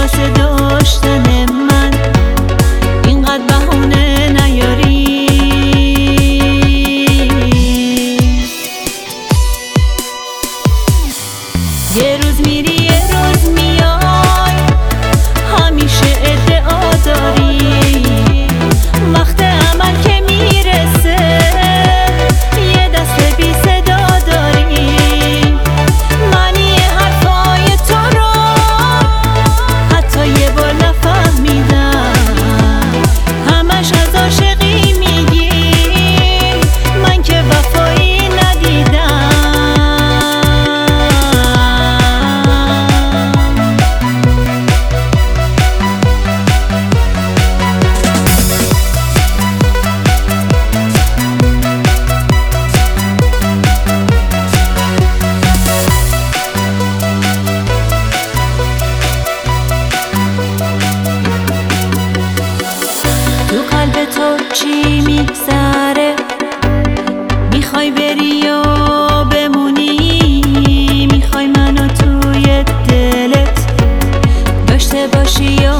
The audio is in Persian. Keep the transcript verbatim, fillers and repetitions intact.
واسه داشتن من اینقدر بهونه نیاری. یه روز میری یه روز میای، همیشه ادعا داری، وقت عمل که میرسه یه دست بی صدا داری. معنی حرفای تو رو حتی یه بار نفهمیدم، همش از عاشقی میگی، من که وفایی ندیدم. چی میگذره؟ میخوای بری یا بمونی؟ میخوای منو توی دلت داشته باشی یا